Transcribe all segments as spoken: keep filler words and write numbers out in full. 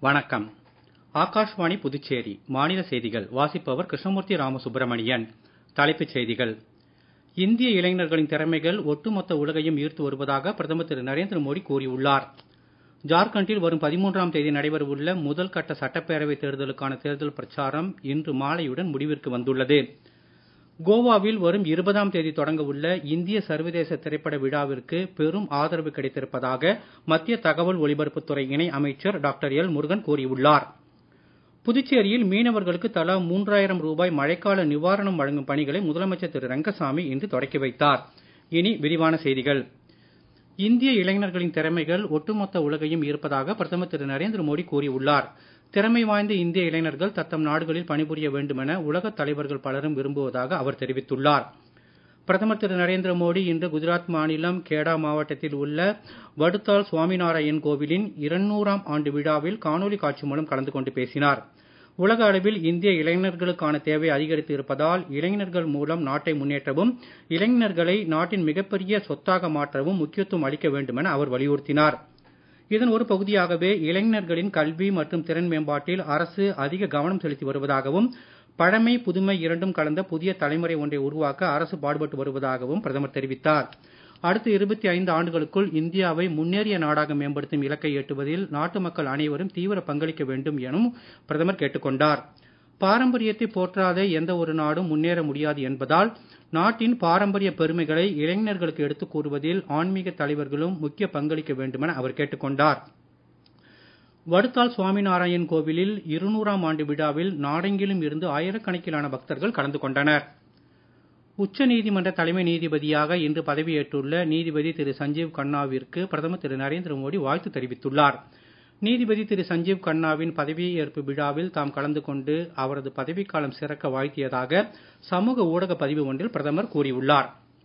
வணக்கம். ஆகாஷ்வாணி புதுச்சேரி மாநில செய்திகள் வாசிப்பவர் கிருஷ்ணமூர்த்தி ராமசுப்ரமணியன். தலைப்புச் செய்திகள். இந்திய இளைஞர்களின் திறமைகள் ஒட்டுமொத்த உலகையும் ஈர்த்து வருவதாக பிரதமர் திரு நரேந்திர மோடி கூறியுள்ளார். ஜார்க்கண்டில் வரும் பதிமூன்றாம் தேதி நடைபெறவுள்ள முதல் கட்ட சட்டப்பேரவைத் தேர்தலுக்கான தேர்தல் பிரச்சாரம் இன்று மாலையுடன் முடிவிற்கு வந்துள்ளது. கோவாவில் வரும் இருபதாம் தேதி தொடங்கவுள்ள இந்திய சர்வதேச திரைப்பட விழாவிற்கு பெரும் ஆதரவு கிடைத்திருப்பதாக மத்திய தகவல் ஒலிபரப்புத்துறை இணை அமைச்சர் டாக்டர் எல் முருகன் கூறியுள்ளார். புதுச்சேரியில் மீனவர்களுக்கு தலா மூன்றாயிரம் ரூபாய் மழைக்கால நிவாரணம் வழங்கும் பணிகளை முதலமைச்சர் திரு ரங்கசாமி இன்று தொடக்கி வைத்தார். இனி விரிவான செய்திகள். இந்திய இளைஞர்களின் திறமைகள் ஒட்டுமொத்த உலகையும் ஈர்ப்பதாக பிரதமர் திரு நரேந்திர மோடி கூறியுள்ளார். திறமை வாய்ந்த இந்திய இளைஞர்கள் தத்தம் நாடுகளில் பணிபுரிய வேண்டுமென உலகத் தலைவர்கள் பலரும் விரும்புவதாக அவர் தெரிவித்துள்ளார். பிரதமர் திரு நரேந்திர மோடி இன்று குஜராத் மாநிலம் கேடா மாவட்டத்தில் உள்ள வடுத்தால் சுவாமிநாராயண் கோவிலின் இருநூறாம் ஆண்டு விழாவில் காணொலி காட்சி மூலம் கலந்து கொண்டு பேசினார். உலக அளவில் இந்திய இளைஞர்களுக்கான தேவை அதிகரித்து இருப்பதால் இளைஞர்கள் மூலம் நாட்டை முன்னேற்றவும் இளைஞர்களை நாட்டின் மிகப்பெரிய சொத்தாக மாற்றவும் முக்கியத்துவம் அளிக்க வேண்டுமென அவர் வலியுறுத்தினார். இதன் ஒரு பகுதியாகவே இளைஞர்களின் கல்வி மற்றும் திறன் மேம்பாட்டில் அரசு அதிக கவனம் செலுத்தி வருவதாகவும் பழமை புதுமை இரண்டும் கலந்த புதிய தலைமுறை ஒன்றை உருவாக்க அரசு பாடுபட்டு வருவதாகவும் பிரதமர் தெரிவித்தார். அடுத்த இருபத்தி ஐந்து ஆண்டுகளுக்குள் இந்தியாவை முன்னேறிய நாடாக மேம்படுத்தும் இலக்கை எட்டுவதில் நாட்டு மக்கள் அனைவரும் தீவிர பங்களிக்க வேண்டும் எனும் பிரதமர் கேட்டுக்கொண்டார். பாரம்பரியத்தை போற்றாத எந்த ஒரு நாடும் முன்னேற முடியாது என்பதால் நாட்டின் பாரம்பரிய பெருமைகளை இளைஞர்களுக்கு எடுத்துக் கூறுவதில் ஆன்மீக தலைவர்களும் முக்கிய பங்களிக்க வேண்டுமென அவர் கேட்டுக்கொண்டார். வடுத்தால் சுவாமிநாராயண் கோவிலில் இருநூறாம் ஆண்டு விழாவில் நாடெங்கிலும் இருந்து ஆயிரக்கணக்கிலான பக்தர்கள் கலந்து கொண்டனர். உச்ச நீதிமன்ற தலைமை நீதிபதியாக இன்று பதவியேற்றுள்ள நீதிபதி திரு சஞ்சீவ் கண்ணாவிற்கு பிரதமர் திரு நரேந்திர மோடி வாழ்த்து தெரிவித்துள்ளார். நீதிபதி திரு சஞ்சீவ் கண்ணாவின் பதவியேற்பு விழாவில் தாம் கலந்து கொண்டு அவரது பதவிக்காலம் சிறக்க வாழ்த்தியதாக சமூக ஊடக பதிவு ஒன்றில் பிரதமர் கூறியுள்ளார்.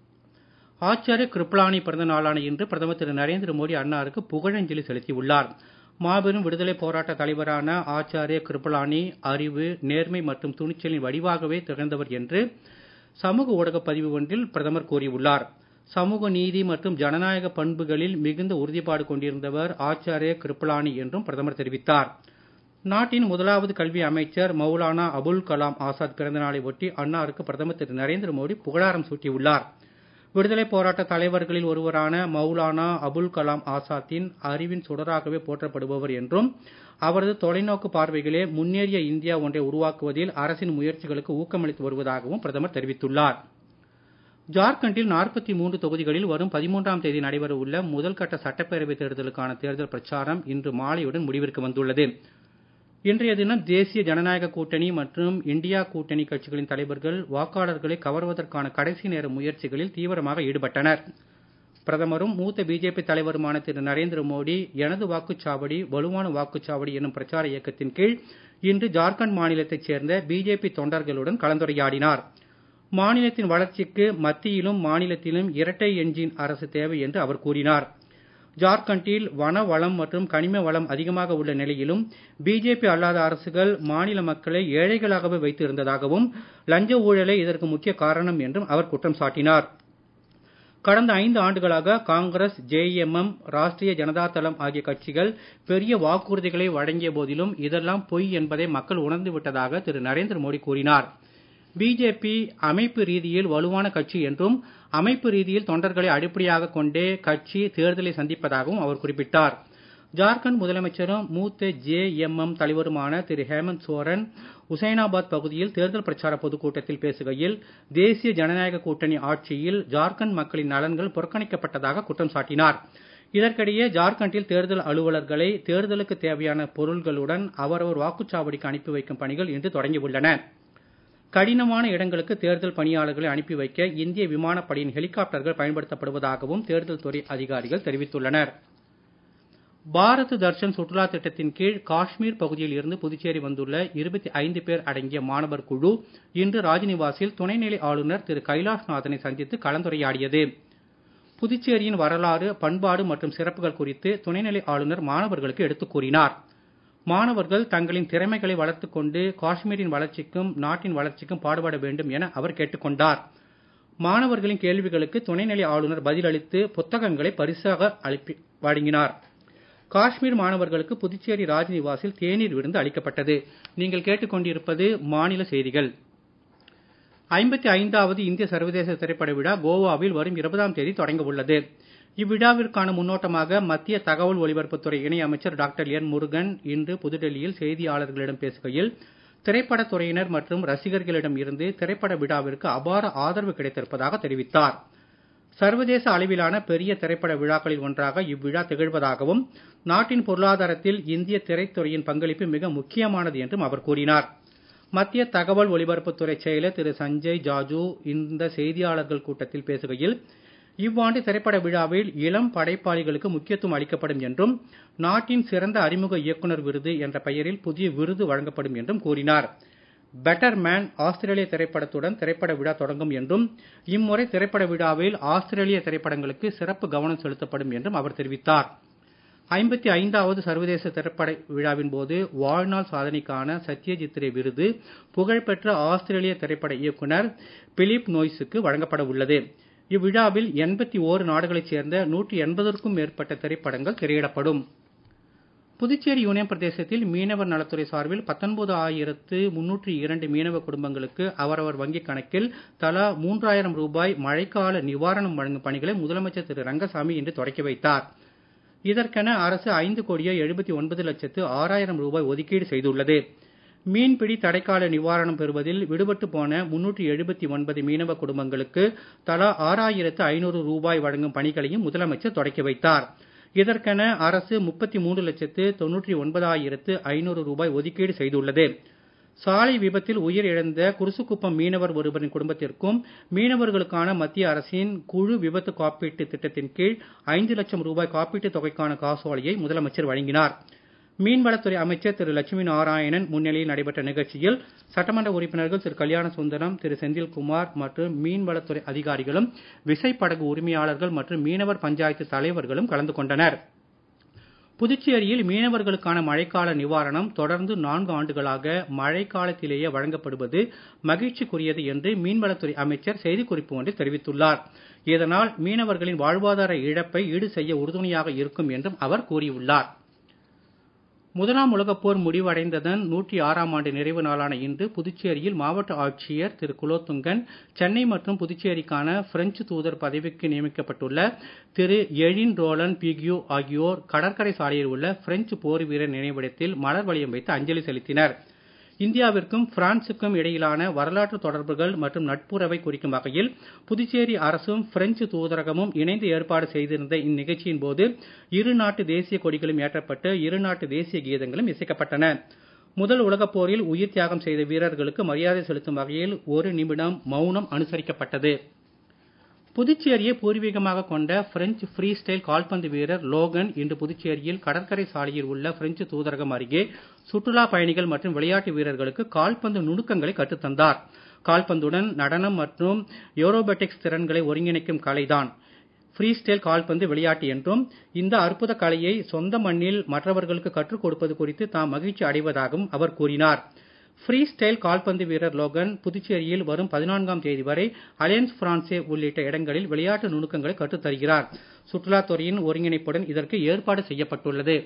ஆச்சார்ய கிருப்லானி பிறந்த நாளான இன்று பிரதமர் திரு நரேந்திர மோடி அன்னாருக்கு புகழஞ்சலி செலுத்தியுள்ளார். மாபெரும் விடுதலை போராட்ட தலைவரான ஆச்சார்ய கிருப்லானி அறிவு, நேர்மை மற்றும் துணிச்சலின் வடிவாகவே திகழ்ந்தவர் என்று சமூக ஊடக பதிவு ஒன்றில் பிரதமர் கூறியுள்ளார். சமூக நீதி மற்றும் ஜனநாயக பண்புகளில் மிகுந்த உறுதிப்பாடு கொண்டிருந்தவர் ஆச்சார்ய கிருப்லானி என்றும் பிரதமர் தெரிவித்தார். நாட்டின் முதலாவது கல்வி அமைச்சர் மௌலானா அபுல் கலாம் ஆசாத் பிறந்த நாளை ஒட்டி அன்னாருக்கு பிரதமர் திரு நரேந்திர மோடி புகழாரம் சூட்டியுள்ளார். விடுதலை போராட்ட தலைவர்களில் ஒருவரான மௌலானா அபுல் கலாம் ஆசாத்தின் அறிவின் சுடராகவே போற்றப்படுபவர் என்றும் அவரது தொலைநோக்கு பார்வைகளே முன்னேறிய இந்தியா ஒன்றை உருவாக்குவதில் அரசின் முயற்சிகளுக்கு ஊக்கமளித்து வருவதாகவும் பிரதமர் தெரிவித்துள்ளார். ஜார்க்கண்டில் நாற்பத்தி மூன்று தொகுதிகளில் வரும் பதிமூன்றாம் தேதி நடைபெற உள்ள முதல் கட்ட சட்டப்பேரவைத் தேர்தலுக்கான தேர்தல் பிரச்சாரம் இன்று மாலையுடன் முடிவிற்கு வந்துள்ளது. இன்றைய தினம் தேசிய ஜனநாயக கூட்டணி மற்றும் இந்தியா கூட்டணி கட்சிகளின் தலைவர்கள் வாக்காளர்களை கவர்வதற்கான கடைசி நேர முயற்சிகளில் தீவிரமாக ஈடுபட்டனர். பிரதமரும் மூத்த பிஜேபி தலைவருமான திரு நரேந்திர மோடி எனது வாக்குச்சாவடி வலுவான வாக்குச்சாவடி என்னும் பிரச்சார இயக்கத்தின் கீழ் இன்று ஜார்க்கண்ட் மாநிலத்தைச் சேர்ந்த பிஜேபி தொண்டர்களுடன் கலந்துரையாடினார். மாநிலத்தின் வளர்ச்சிக்கு மத்தியிலும் மாநிலத்திலும் இரட்டை எஞ்சின் அரசு தேவை என்று அவர் கூறினார். ஜார்க்கண்டில் வன வளம் மற்றும் கனிம வளம் அதிகமாக உள்ள நிலையிலும் பிஜேபி அல்லாத அரசுகள் மாநில மக்களை ஏழைகளாகவே வைத்து இருந்ததாகவும் லஞ்ச ஊழலே இதற்கு முக்கிய காரணம் என்றும் அவர் குற்றம் சாட்டினார். கடந்த ஐந்து ஆண்டுகளாக காங்கிரஸ், ஜேஎம்எம், ராஷ்டிரிய ஜனதா தளம் ஆகிய கட்சிகள் பெரிய வாக்குறுதிகளை வழங்கிய போதிலும் இதெல்லாம் பொய் என்பதை மக்கள் உணர்ந்து விட்டதாக திரு நரேந்திர மோடி கூறினார். பிஜேபி அமைப்பு ரீதியில் வலுவான கட்சி என்றும் அமைப்பு ரீதியில் தொண்டர்களை அடிப்படையாக கொண்டே கட்சி தேர்தலை சந்திப்பதாகவும் அவர் குறிப்பிட்டார். ஜார்க்கண்ட் முதலமைச்சரும் மூத்த ஜேஎம்எம் தலைவருமான திரு ஹேமந்த் சோரன் உசைனாபாத் பகுதியில் தேர்தல் பிரச்சார பொதுக்கூட்டத்தில் பேசுகையில் தேசிய ஜனநாயக கூட்டணி ஆட்சியில் ஜார்க்கண்ட் மக்களின் நலன்கள் புறக்கணிக்கப்பட்டதாக குற்றம் சாட்டினார். இதற்கிடையே ஜார்க்கண்டில் தேர்தல் அலுவலர்களை தேர்தலுக்கு தேவையான பொருள்களுடன் அவரவர் வாக்குச்சாவடிக்கு அனுப்பி வைக்கும் பணிகள் இன்று தொடங்கியுள்ளன. கடினமான இடங்களுக்கு தேர்தல் பணியாளர்களை அனுப்பி வைக்க இந்திய விமானப்படையின் ஹெலிகாப்டர்கள் பயன்படுத்தப்படுவதாகவும் தேர்தல் துறை அதிகாரிகள் தெரிவித்துள்ளனர். பாரத் தர்ஷன் சுற்றுலா திட்டத்தின் கீழ் காஷ்மீர் பகுதியில் இருந்து புதுச்சேரி வந்துள்ள இருபத்தி ஐந்து பேர் அடங்கிய மாணவர் குழு இன்று ராஜ்நிவாசில் துணைநிலை ஆளுநர் திரு கைலாஷ்நாதனை சந்தித்து கலந்துரையாடியது. புதுச்சேரியின் வரலாறு, பண்பாடு மற்றும் சிறப்புகள் குறித்து துணைநிலை ஆளுநர் மாணவர்களுக்கு எடுத்துக் கூறினார். மாணவர்கள் தங்களின் திறமைகளை வளர்த்துக் கொண்டு காஷ்மீரின் வளர்ச்சிக்கும் நாட்டின் வளர்ச்சிக்கும் பாடுபட வேண்டும் என அவர் கேட்டுக்கொண்டார். மாணவர்களின் கேள்விகளுக்கு துணைநிலை ஆளுநர் பதிலளித்து புத்தகங்களை பரிசாக அளிப்பி வழங்கினார். காஷ்மீர் மாணவர்களுக்கு புதுச்சேரி ராஜ்நிவாசில் தேநீர் விருந்து அளிக்கப்பட்டது. நீங்கள் கேட்டுக்கொண்டிருப்பது மாநில செய்திகள். ஐம்பத்தி ஐந்தாவது இந்திய சர்வதேச திரைப்பட விழா கோவாவில் வரும் இருபதாம் தேதி தொடங்க உள்ளது. இவ்விழாவிற்கான முன்னோட்டமாக மத்திய தகவல் ஒலிபரப்புத்துறை இணை அமைச்சர் டாக்டர் எல் முருகன் இன்று புதுடெல்லியில் செய்தியாளர்களிடம் பேசுகையில், திரைப்படத் துறையினர் மற்றும் ரசிகர்களிடம் இருந்து திரைப்பட விழாவிற்கு அபார ஆதரவு கிடைத்திருப்பதாக தெரிவித்தார். சர்வதேச அளவிலான பெரிய திரைப்பட விழாக்களில் ஒன்றாக இவ்விழா திகழ்வதாகவும், நாட்டின் பொருளாதாரத்தில் இந்திய திரைத்துறையின் பங்களிப்பு மிக முக்கியமானது என்றும் அவர் கூறினார். மத்திய தகவல் ஒலிபரப்புத்துறை செயலர் திரு சஞ்சய் ஜாஜூ இந்த செய்தியாளர்கள் கூட்டத்தில் பேசுகையில், இவ்வாண்டு திரைப்பட விழாவில் இளம் படைப்பாளிகளுக்கு முக்கியத்துவம் அளிக்கப்படும் என்றும், நாட்டின் சிறந்த அறிமுக இயக்குனர் விருது என்ற பெயரில் புதிய விருது வழங்கப்படும் என்றும் கூறினார். பெட்டர் மேன் ஆஸ்திரேலிய திரைப்படத்துடன் திரைப்பட விழா தொடங்கும் என்றும், இம்முறை திரைப்பட விழாவில் ஆஸ்திரேலிய திரைப்படங்களுக்கு சிறப்பு கவனம் செலுத்தப்படும் என்றும் அவர் தெரிவித்தார். ஐம்பத்தி ஐந்தாவது சர்வதேச திரைப்பட விழாவின் போது வாழ்நாள் சாதனைக்கான சத்யஜித் ரே விருது புகழ்பெற்ற ஆஸ்திரேலிய திரைப்பட இயக்குனர் பிலிப் நோய்ஸுக்கு வழங்கப்பட உள்ளது. இவ்விழாவில் எண்பத்தி ஓரு நாடுகளைச் சேர்ந்த நூற்றி எண்பதற்கும் மேற்பட்ட திரைப்படங்கள் திரையிடப்படும். புதுச்சேரி யூனியன் பிரதேசத்தில் மீனவர் நலத்துறை சார்பில் பத்தொன்பது ஆயிரத்து முன்னூற்று இரண்டு மீனவ குடும்பங்களுக்கு அவரவர் வங்கிக் கணக்கில் தலா மூன்றாயிரம் ரூபாய் மழைக்கால நிவாரணம் வழங்கும் பணிகளை முதலமைச்சர் திரு ரங்கசாமி இன்று தொடக்கி வைத்தார். இதற்கென அரசு ஐந்து கோடியே எழுபத்தி ஒன்பது லட்சத்து ஆறாயிரம் ரூபாய் ஒதுக்கீடு செய்துள்ளது. மீன்பிடி தடைக்கால நிவாரணம் பெறுவதில் விடுபட்டு போன முன்னூற்று எழுபத்தி ஒன்பது மீனவ குடும்பங்களுக்கு தலா ஆறாயிரத்து ஐநூறு ரூபாய் வழங்கும் பணிகளையும் முதலமைச்சர் தொடக்கி வைத்தார். இதற்கென அரசு முப்பத்தி மூன்று லட்சத்து தொன்னூற்றி ஒன்பதாயிரத்து ஐநூறு ரூபாய் ஒதுக்கீடு செய்துள்ளது. சாலை விபத்தில் உயிரிழந்த குருசுக்குப்பம் மீனவர் ஒருவரின் குடும்பத்திற்கும் மீனவர்களுக்கான மத்திய அரசின் குழு விபத்து காப்பீட்டு திட்டத்தின் கீழ் ஐந்து லட்சம் ரூபாய் காப்பீட்டுத் தொகைக்கான காசோலையை முதலமைச்சர் வழங்கினார். மீன்வளத்துறை அமைச்சர் திரு லட்சுமி நாராயணன் முன்னிலையில் நடைபெற்ற நிகழ்ச்சியில் சட்டமன்ற உறுப்பினர்கள் திரு கல்யாண சுந்தரம், திரு செந்தில்குமார் மற்றும் மீன்வளத்துறை அதிகாரிகளும், விசைப்படகு உரிமையாளர்கள் மற்றும் மீனவர் பஞ்சாயத்து தலைவர்களும் கலந்து கொண்டனர். புதுச்சேரியில் மீனவர்களுக்கான மழைக்கால நிவாரணம் தொடர்ந்து நான்கு ஆண்டுகளாக மழைக்காலத்திலேயே வழங்கப்படுவது மகிழ்ச்சிக்குரியது என்று மீன்வளத்துறை அமைச்சர் செய்திக்குறிப்பு ஒன்றில் தெரிவித்துள்ளார். இதனால் மீனவர்களின் வாழ்வாதார இழப்பை ஈடு செய்ய உறுதுணையாக இருக்கும் என்றும் அவர் கூறியுள்ளார். முதலாம் உலகப் போர் முடிவடைந்ததன் நூற்றி ஆறாம் ஆண்டு நிறைவு நாளான இன்று புதுச்சேரியில் மாவட்ட ஆட்சியர் திரு குலோத்துங்கன், சென்னை மற்றும் புதுச்சேரிக்கான பிரெஞ்சு தூதர் பதவிக்கு நியமிக்கப்பட்டுள்ள திரு எழின் ரோலன் பிகியூ ஆகியோர் கடற்கரை சாலையில் உள்ள பிரெஞ்சு போர் வீரர் நினைவிடத்தில் மலர் வளையம் வைத்து அஞ்சலி செலுத்தினர். இந்தியாவிற்கும் பிரான்சுக்கும் இடையிலான வரலாற்று தொடர்புகள் மற்றும் நட்புறவை குறிக்கும் வகையில் புதுச்சேரி அரசும் பிரெஞ்சு தூதரகமும் இணைந்து ஏற்பாடு செய்திருந்த இந்நிகழ்ச்சியின் போது இரு நாட்டு தேசிய கொடிகளும் ஏற்றப்பட்டு இரு நாட்டு தேசிய கீதங்களும் இசைக்கப்பட்டன. முதல் உலகப் போரில் உயிர் தியாகம் செய்த வீரர்களுக்கு மரியாதை செலுத்தும் வகையில் ஒரு நிமிடம் மௌனம் அனுசரிக்கப்பட்டது. புதுச்சேரியை பூர்வீகமாக கொண்ட பிரெஞ்சு ஃப்ரீ ஸ்டைல் கால்பந்து வீரர் லோகன் இன்று புதுச்சேரியில் கடற்கரை சாலையில் உள்ள பிரெஞ்சு தூதரகம் அருகே சுற்றுலா பயணிகள் மற்றும் விளையாட்டு வீரர்களுக்கு கால்பந்து நுணுக்கங்களை கற்றுத்தந்தார். கால்பந்துடன் நடனம் மற்றும் ஏரோபேட்டிக்ஸ் திறன்களை ஒருங்கிணைக்கும் கலைதான் ஃப்ரீ ஸ்டைல் கால்பந்து விளையாட்டு என்றும், இந்த அற்புத கலையை சொந்த மண்ணில் மற்றவர்களுக்கு கற்றுக் கொடுப்பது குறித்து தாம் மகிழ்ச்சி அடைவதாகவும் அவர் கூறினார். ஃப்ரீ ஸ்டைல் கால்பந்து வீரர் லோகன் புதுச்சேரியில் வரும் பதினான்காம் தேதி வரை அலையன்ஸ் பிரான்சே உள்ளிட்ட இடங்களில் விளையாட்டு நுணுக்கங்களை கற்றுத் தருகிறார். சுற்றுலாத்துறையின் ஒருங்கிணைப்புடன் இதற்கு ஏற்பாடு செய்யப்பட்டுள்ளது.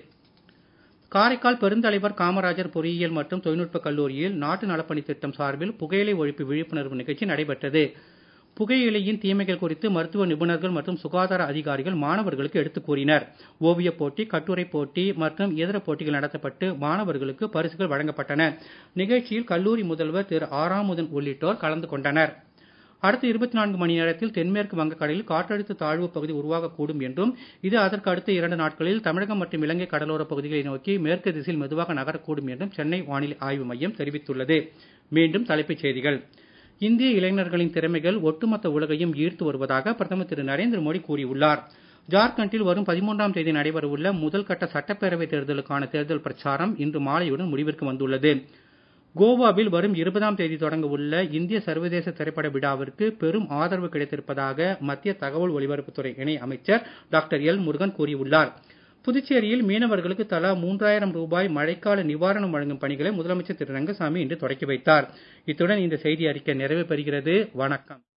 காரைக்கால் பெருந்தலைவர் காமராஜர் பொறியியல் மற்றும் தொழில்நுட்ப கல்லூரியில் நாட்டு நலப்பணி திட்டம் சார்பில் புகையிலை ஒழிப்பு விழிப்புணர்வு நிகழ்ச்சி நடைபெற்றது. புகையிலையின் தீமைகள் குறித்து மருத்துவ நிபுணர்கள் மற்றும் சுகாதார அதிகாரிகள் மாணவர்களுக்கு எடுத்துக் கூறினர். ஓவியப் போட்டி, கட்டுரை போட்டி மற்றும் இதர போட்டிகள் நடத்தப்பட்டு மாணவர்களுக்கு பரிசுகள் வழங்கப்பட்டன. நிகழ்ச்சியில் கல்லூரி முதல்வர் திரு ஆறாமுதன் உள்ளிட்டோர் கலந்து கொண்டனர். அடுத்த இருபத்தி நான்கு மணி நேரத்தில் தென்மேற்கு வங்கக்கடலில் காற்றழுத்த தாழ்வு பகுதி உருவாகக்கூடும் என்றும், இது அதற்கு அடுத்த இரண்டு நாட்களில் தமிழகம் மற்றும் இலங்கை கடலோர பகுதிகளை நோக்கி மேற்கு திசையில் மெதுவாக நகரக்கூடும் என்றும் சென்னை வானிலை ஆய்வு மையம் தெரிவித்துள்ளது. மீண்டும் தலைப்புச் செய்திகள். இந்திய இளைஞர்களின் திறமைகள் ஒட்டுமொத்த உலகையும் ஈர்த்து வருவதாக பிரதமர் திரு நரேந்திர மோடி கூறியுள்ளார். ஜார்க்கண்டில் வரும் பதிமூன்றாம் தேதி நடைபெறவுள்ள முதல் கட்ட சட்டப்பேரவைத் தேர்தலுக்கான தேர்தல் பிரச்சாரம் இன்று மாலையுடன் முடிவிற்கு வந்துள்ளது. கோவாவில் வரும் இருபதாம் தேதி தொடங்க உள்ள இந்திய சர்வதேச திரைப்பட விழாவிற்கு பெரும் ஆதரவு கிடைத்திருப்பதாக மத்திய தகவல் ஒலிபரப்புத்துறை இணை அமைச்சர் டாக்டர் எல் முருகன் கூறியுள்ளார். புதுச்சேரியில் மீனவர்களுக்கு தலா மூன்றாயிரம் ரூபாய் மழைக்கால நிவாரணம் வழங்கும் பணிகளை முதலமைச்சர் திரு ரங்கசாமி இன்று தொடக்கி வைத்தார். இத்துடன் இந்த செய்தி அறிக்கை நிறைவு பெறுகிறது. வணக்கம்.